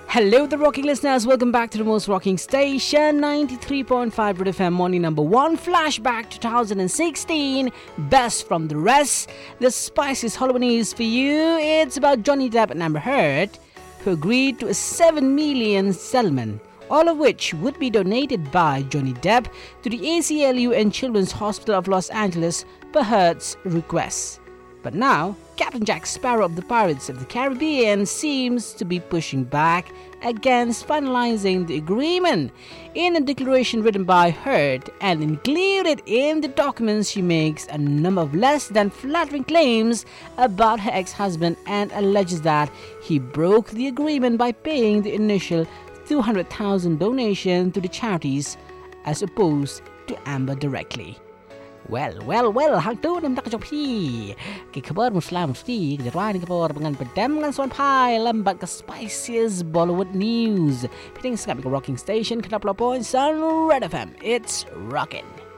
Hello, the rocking listeners. Welcome back to the most rocking station, 93.5 Red FM, morning number one. Flashback 2016. Best from the rest. The spiciest Halloween news for you. It's about Johnny Depp and Amber Heard, who agreed to a $7 million settlement, all of which would be donated by Johnny Depp to the ACLU and Children's Hospital of Los Angeles per Heard's request. But now, Captain Jack Sparrow of the Pirates of the Caribbean seems to be pushing back against finalizing the agreement. In a declaration written by Heard and included in the documents, she makes a number of less than flattering claims about her ex-husband and alleges that he broke the agreement by paying the initial $200,000 donation to the charities as opposed to Amber directly. Well, hangtod ang nakajopi. Kikabar mo slam sti, kajarawan kapor dengan pedam dengan suan pai lambat ke spiciest Bollywood news. Pitting skap rocking station, Knapla Point, Sun Red FM. It's rockin'.